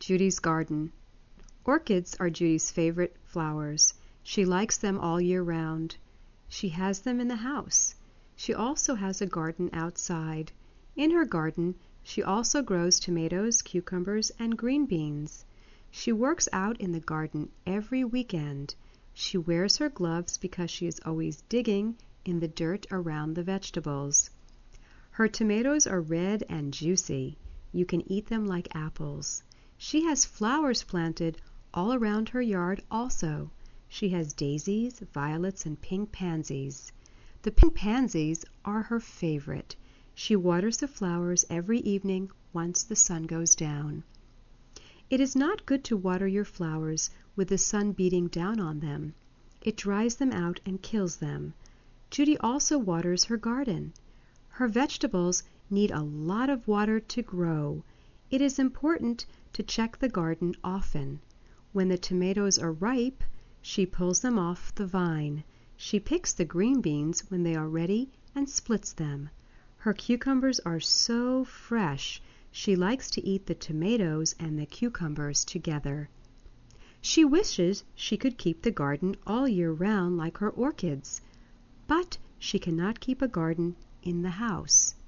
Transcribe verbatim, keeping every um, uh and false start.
Judy's garden. Orchids are Judy's favorite flowers. She likes them all year round. She has them in the house. She also has a garden outside. In her garden, she also grows tomatoes, cucumbers, and green beans. She works out in the garden every weekend. She wears her gloves because she is always digging in the dirt around the vegetables. Her tomatoes are red and juicy. You can eat them like apples. She has flowers planted all around her yard also. She has daisies, violets, and pink pansies. The pink pansies are her favorite. She waters the flowers every evening once the sun goes down. It is not good to water your flowers with the sun beating down on them. It dries them out and kills them. Judy also waters her garden. Her vegetables need a lot of water to grow. It is important to check the garden often. When the tomatoes are ripe, she pulls them off the vine. She picks the green beans when they are ready and splits them. Her cucumbers are so fresh. She likes to eat the tomatoes and the cucumbers together. She wishes she could keep the garden all year round like her orchids, but she cannot keep a garden in the house.